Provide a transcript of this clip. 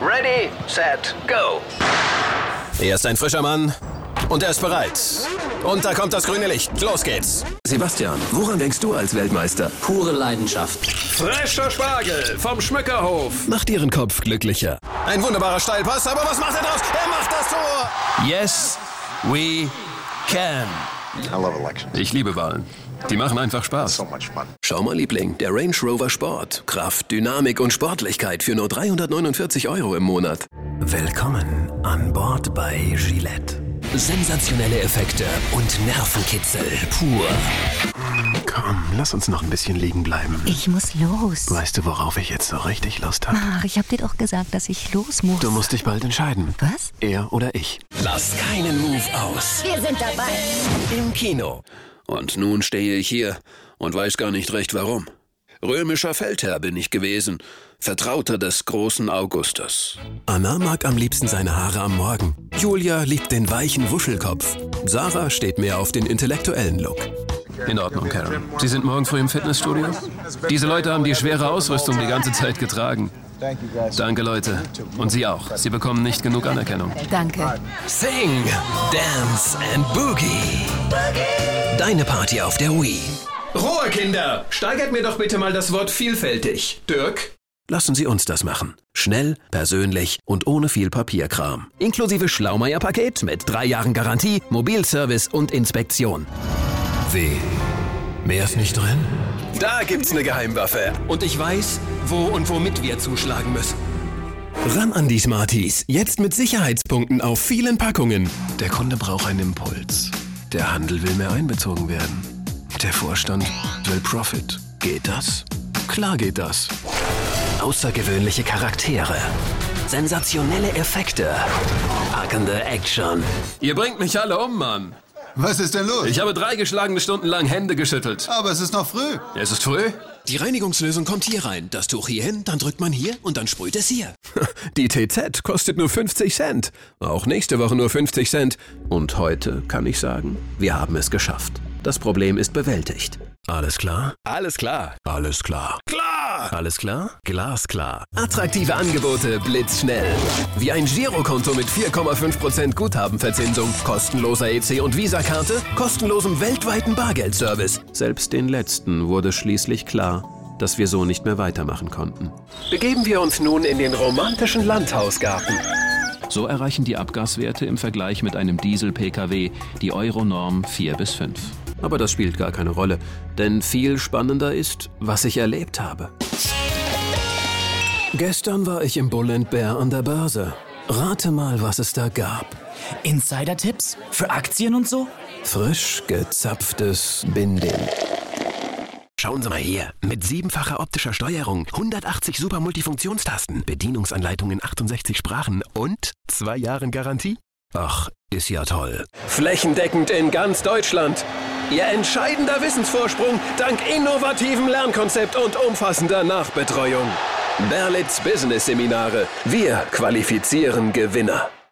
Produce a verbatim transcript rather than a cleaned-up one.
Ready, set, go. Er ist ein frischer Mann und er ist bereit. Und da kommt das grüne Licht. Los geht's. Sebastian, woran denkst du als Weltmeister? Pure Leidenschaft. Frischer Spargel vom Schmückerhof. Macht Ihren Kopf glücklicher. Ein wunderbarer Steilpass, aber was macht er draus? Er macht das Tor. Yes, we can. I love elections. Ich liebe Wahlen. Die machen einfach Spaß. So much fun. Schau mal, Liebling, der Range Rover Sport. Kraft, Dynamik und Sportlichkeit für nur dreihundertneunundvierzig Euro im Monat. Willkommen an Bord bei Gillette. Sensationelle Effekte und Nervenkitzel pur. Komm, lass uns noch ein bisschen liegen bleiben. Ich muss los. Weißt du, worauf ich jetzt so richtig Lust habe? Ach, ich hab dir doch gesagt, dass ich los muss. Du musst dich bald entscheiden. Was? Er oder ich. Lass keinen Move aus. Wir sind dabei. Im Kino. Und nun stehe ich hier und weiß gar nicht recht warum. Römischer Feldherr bin ich gewesen, Vertrauter des großen Augustus. Anna mag am liebsten seine Haare am Morgen. Julia liebt den weichen Wuschelkopf. Sarah steht mehr auf den intellektuellen Look. In Ordnung, Karen. Sie sind morgen früh im Fitnessstudio? Diese Leute haben die schwere Ausrüstung die ganze Zeit getragen. Danke, Leute. Und Sie auch. Sie bekommen nicht genug Anerkennung. Danke. Sing, Dance and Boogie. Deine Party auf der Wii. Ruhe, Kinder! Steigert mir doch bitte mal das Wort vielfältig. Dirk? Lassen Sie uns das machen. Schnell, persönlich und ohne viel Papierkram. Inklusive Schlaumeier-Paket mit drei Jahren Garantie, Mobilservice und Inspektion. Weh. Mehr ist nicht drin? Da gibt's eine Geheimwaffe. Und ich weiß, wo und womit wir zuschlagen müssen. Ran an die Smarties. Jetzt mit Sicherheitspunkten auf vielen Packungen. Der Kunde braucht einen Impuls. Der Handel will mehr einbezogen werden. Der Vorstand will Profit. Geht das? Klar geht das. Außergewöhnliche Charaktere. Sensationelle Effekte. Packende Action. Ihr bringt mich alle um, Mann. Was ist denn los? Ich habe drei geschlagene Stunden lang Hände geschüttelt. Aber es ist noch früh. Es ist früh? Die Reinigungslösung kommt hier rein. Das Tuch hier hin, dann drückt man hier und dann sprüht es hier. Die T Z kostet nur fünfzig Cent. Auch nächste Woche nur fünfzig Cent. Und heute kann ich sagen, wir haben es geschafft. Das Problem ist bewältigt. Alles klar? Alles klar. Alles klar. Klar! Alles klar? Glasklar. Attraktive Angebote blitzschnell. Wie ein Girokonto mit vier Komma fünf Prozent Guthabenverzinsung, kostenloser E C- und Visa-Karte, kostenlosem weltweiten Bargeldservice. Selbst den letzten wurde schließlich klar, dass wir so nicht mehr weitermachen konnten. Begeben wir uns nun in den romantischen Landhausgarten. So erreichen die Abgaswerte im Vergleich mit einem Diesel-P K W die Euronorm vier bis fünf. Aber das spielt gar keine Rolle, denn viel spannender ist, was ich erlebt habe. Gestern war ich im Bull and Bear an der Börse. Rate mal, was es da gab. Insider-Tipps? Für Aktien und so? Frisch gezapftes Binding. Schauen Sie mal hier. Mit siebenfacher optischer Steuerung, hundertachtzig super Multifunktionstasten, Bedienungsanleitung in achtundsechzig Sprachen und zwei Jahren Garantie. Ach, ist ja toll. Flächendeckend in ganz Deutschland. Ihr entscheidender Wissensvorsprung dank innovativem Lernkonzept und umfassender Nachbetreuung. Berlitz Business Seminare. Wir qualifizieren Gewinner.